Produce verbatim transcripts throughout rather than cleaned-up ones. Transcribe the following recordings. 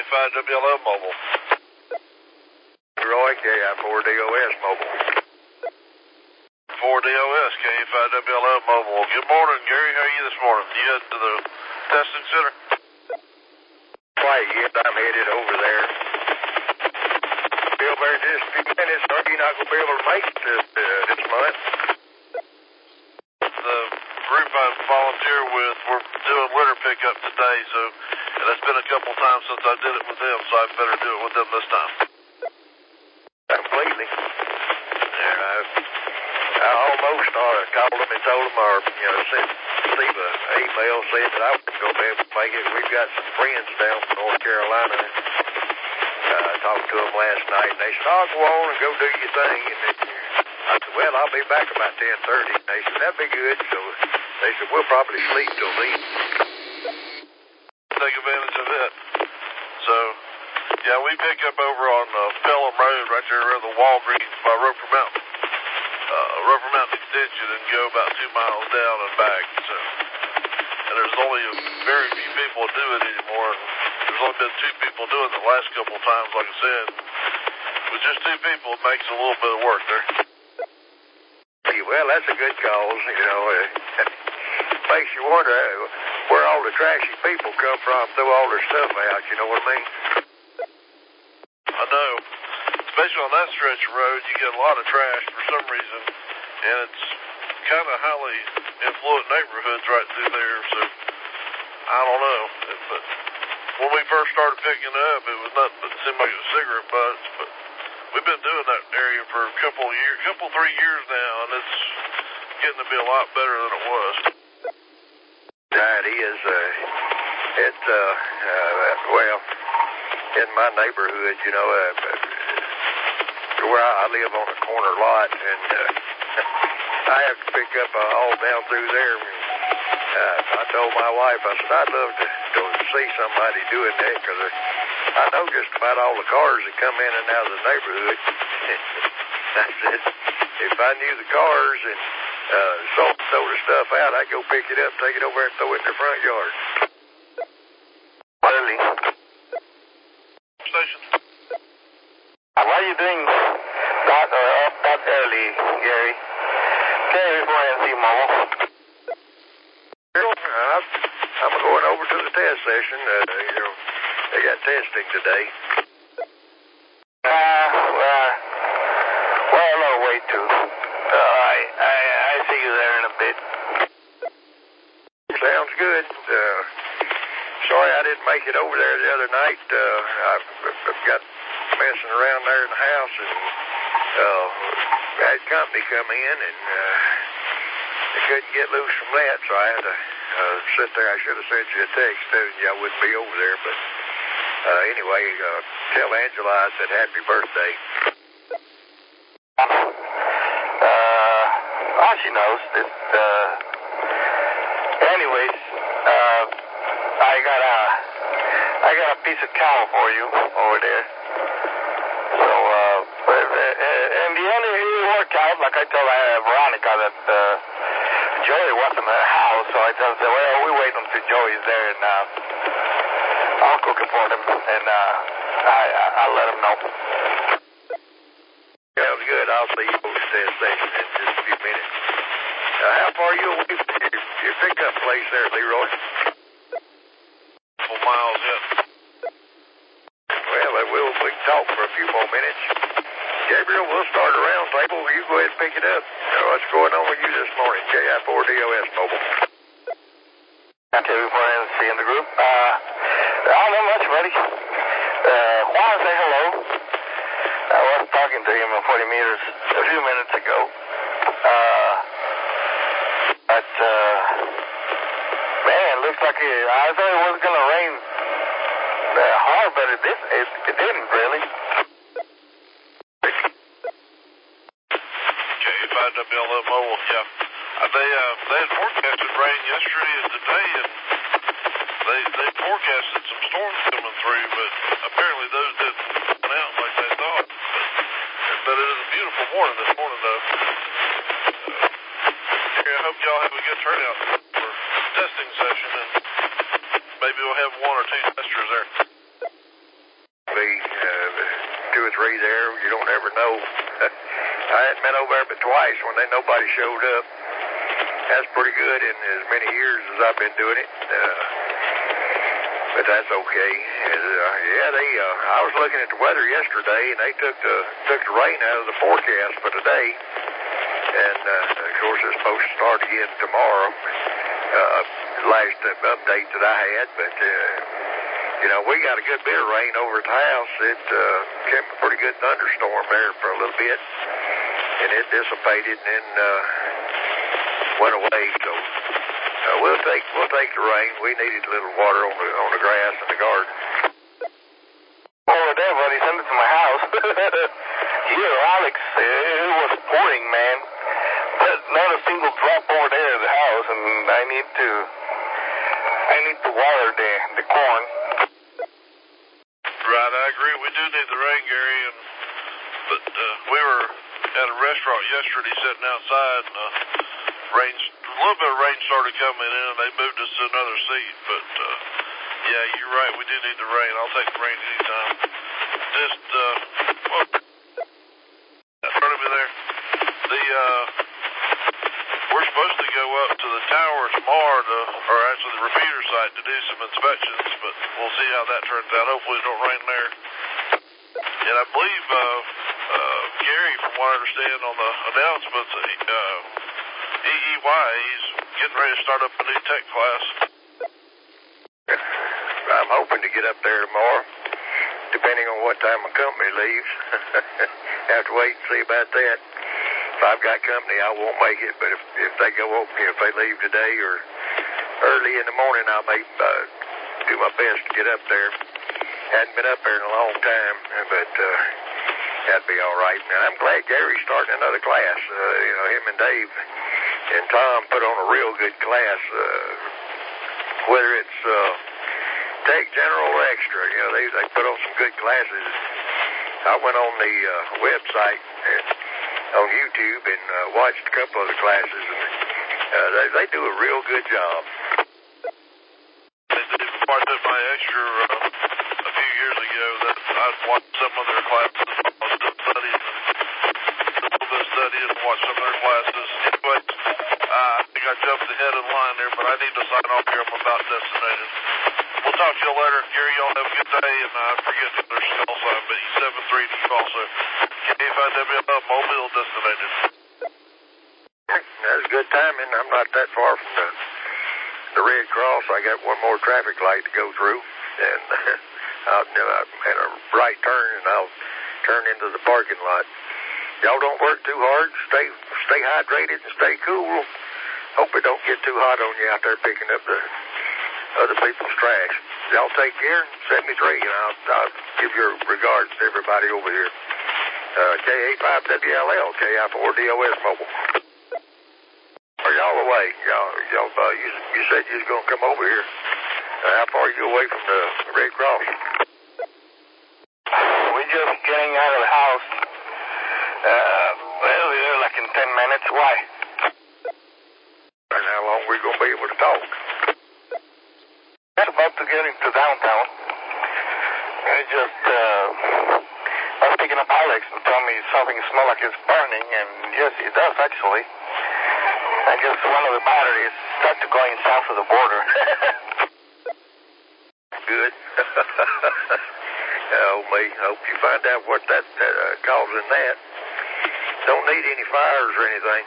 five W L M Mobile. Roy, K I four D O S Mobile. four D O S, K A five W L M Mobile. Good morning, Gary. How are you this morning? You headed to the testing center? Quite yet. I'm headed over there. Bill, there just a few minutes. Are you not going to be able to make it this, uh, this month? The group I volunteer with, we're doing litter pickup today, so and it's been a couple times since I did it with them, so I better do it with them this time. Completely. Yeah, I, I almost uh, called them and told them, or, you know, sent Steve an email saying that I wasn't going to be able to make it. We've got some friends down from North Carolina. Uh, I talked to them last night, and they said, oh, go on and go do your thing. And then, I said, well, I'll be back about ten thirty. And they said, that'd be good. So they said, we'll probably sleep till then. Take advantage of it. So, yeah, we pick up over on uh, Pelham Road right there around the Walgreens by Roper Mountain. Uh, Roper Mountain Extension and go about two miles down and back. So, and there's only a very few people do it anymore. And there's only been two people doing it the last couple of times, like I said. With just two people, it makes a little bit of work there. Well, that's a good cause, you know. Uh, makes you wonder where all the trashy people come from, throw all their stuff out, you know what I mean? I know. Especially on that stretch of road, you get a lot of trash for some reason, and it's kind of highly affluent neighborhoods right through there, so I don't know. But when we first started picking up, it was nothing but seemed like it was cigarette butts, but we've been doing that area for a couple of years, couple, three years now, and it's getting to be a lot better than it was. That is, uh, it's, uh, uh, well, in my neighborhood, you know, uh, where I, I live on a corner lot, and uh, I have to pick up uh, all down through there. Uh, I told my wife, I said, I'd love to, to see somebody doing that, because I know just about all the cars that come in and out of the neighborhood. I said, if I knew the cars and uh, sold throw the stuff out, I'd go pick it up, take it over and throw it in their front yard. Early. Station. Why are you doing that, uh, up that early, Gary? Gary, before I see Mama. Uh, I'm going over to the test session. Uh, you know, they got testing today. Uh, well, well, no, wait too. Uh, I, I, I see you there in a bit. Sounds good. Uh, sorry I didn't make it over there the other night. Uh, I've, I've got messing around there in the house, and uh, had company come in, and uh, they couldn't get loose from that, so I had to uh, sit there. I should have sent you a text telling you I wouldn't be over there, but uh, anyway, uh, tell Angela I said happy birthday. Uh, oh, she knows. This, uh, anyways, uh, I got a, I got a piece of cow for you over there. So, uh, but, uh, in the end, it worked out. Like I told uh, Veronica that, uh, Joey wasn't at the house, so I told her, well, we wait until Joey's there, and, uh, I'll cook it for them, and, uh, I, I, I'll let them know. Sounds good. I'll see you over the test station in just a few minutes. Uh, how far are you away from your, your pickup place there, Leroy? Couple miles in. Well, uh, we'll we can talk for a few more minutes. Gabriel, we'll start a round table. You go ahead and pick it up. Uh, what's going on with you this morning? K I four D O S Mobile. Okay, before I see in the group. Uh, I'm not much ready. Uh, Juan, say hello. I was talking to him in forty meters a few minutes ago. Uh, but, uh, man, looks like it, I thought it was going to rain uh, hard, but it, did, it, it didn't really. K A five W L M Mobile, yeah. Uh, they, uh, they had forecasted rain yesterday and today, and they, they forecasted some storms coming through, but apparently those didn't come out like they thought. But, but it is a beautiful morning this morning, though. Uh, I hope y'all have a good turnout for testing session, and maybe we'll have one or two testers there. free there. You don't ever know. I hadn't been over there but twice when they nobody showed up. That's pretty good in as many years as I've been doing it. Uh, but that's okay. And, uh, yeah, they. Uh, I was looking at the weather yesterday, and they took the took the rain out of the forecast for today. And uh, of course, it's supposed to start again tomorrow. Uh, last update that I had, but uh, you know, we got a good bit of rain over at the house. It uh, came a pretty good thunderstorm there for a little bit, and it dissipated and then uh, went away. So uh, we'll take we'll take the rain. We needed a little water on the on the grass in the garden. Over there, buddy, send it to my house. Here, Alex, it was pouring, man. There's not a single drop over there at the house, and I need to, I need to water the the corn. Right, I agree. We do need the rain, Gary. And but uh, we were at a restaurant yesterday, sitting outside, and uh, rain, a little bit of rain started coming in, and they moved us to another seat. But uh, yeah, you're right. We do need the rain. I'll take the rain anytime. Just uh, well, in front of me there. The uh, we're supposed to go up to the tower tomorrow, to, or actually the repeater site, to do some inspections, but we'll see how that turns out. Hopefully it don't rain there. And I believe uh, uh, Gary, from what I understand on the announcements, uh, E E Y, he's getting ready to start up a new tech class. I'm hoping to get up there tomorrow, depending on what time my company leaves. Have to wait and see about that. If I've got company, I won't make it, but if, if they go open, if they leave today or early in the morning, I may uh, do my best to get up there. Hadn't been up there in a long time, but uh, that'd be all right. And I'm glad Gary's starting another class. Uh, you know, him and Dave and Tom put on a real good class, uh, whether it's uh, Tech General or Extra. You know, they, they put on some good classes. I went on the uh, website and on YouTube and uh, watched a couple of the classes, and uh, they, they do a real good job. They did before I did my Extra uh, a few years ago. That I'd watched some of their classes while I was still studying, and a little bit of studying and watched some of their classes. Anyway, uh, I think I jumped ahead of the line there, but I need to sign off here. I'm about destinated. We'll talk to you later. Gary, y'all have a good day, and I uh, forget the other cell sign, but E seven three to you also. K five W L Mobile destinated. That's good timing. I'm not that far from the, the Red Cross. I got one more traffic light to go through, and I'll, I'll make a right turn, and I'll turn into the parking lot. Y'all don't work too hard. Stay stay hydrated and stay cool. Hope it don't get too hot on you out there picking up the other people's trash. Y'all take care. seventy-three, and I'll, I'll give your regards to everybody over here. Uh, K A five W L L, K I four D O S Mobile. Are y'all away? Y'all, y'all, uh, you, you said you was going to come over here. Uh, how far are you away from the Red Cross? We're just getting out of the house. Uh, well, we're there like in ten minutes. Why? And how long are we going to be able to talk? Just about to get into downtown. I just, uh, I was picking up Alex and told me something smells like it's burning, and yes, it does actually. I guess one of the batteries started going south of the border. Good. Oh, me. Hope you find out what that, that uh, causing that. Don't need any fires or anything.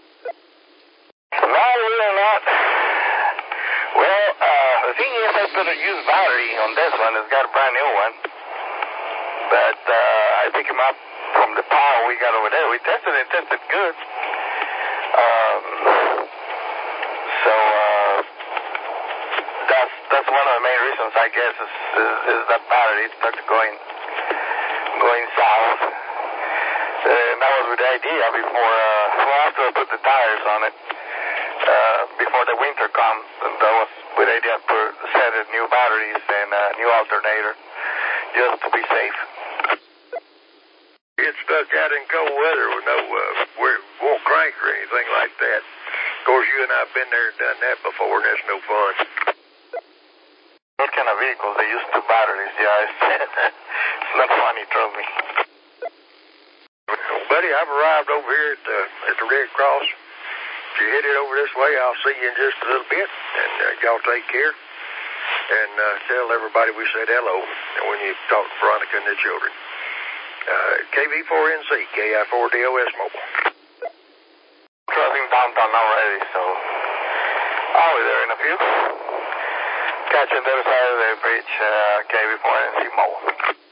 No, really not. Well, uh, the thing is, I put a used battery on this one. It's got a brand new one. But uh, I picked him up from the power we got over there. We tested it, tested good. Um, so uh, that's that's one of the main reasons, I guess, is, is, is that battery started going going south. Uh, that was with the idea before, uh, well, after I put the tires on it, uh, before the winter comes, and that was with the idea to set it new batteries and a new alternator, just to be safe. Get stuck out in cold weather with no, uh, where it won't crank or anything like that. Of course, you and I have been there and done that before, and that's no fun. What kind of vehicles? They use two batteries, yeah. It's not funny, trust me. buddy. I've arrived over here at the, at the Red Cross. If you're headed over this way, I'll see you in just a little bit. And uh, y'all take care. And uh, tell everybody we said hello when you talk to Veronica and the children. Uh, K V four N C, K I four D O S mobile. Crossing downtown already, so I'll be there in a few. Catch you on the other side of the bridge, uh, K V four N C mobile.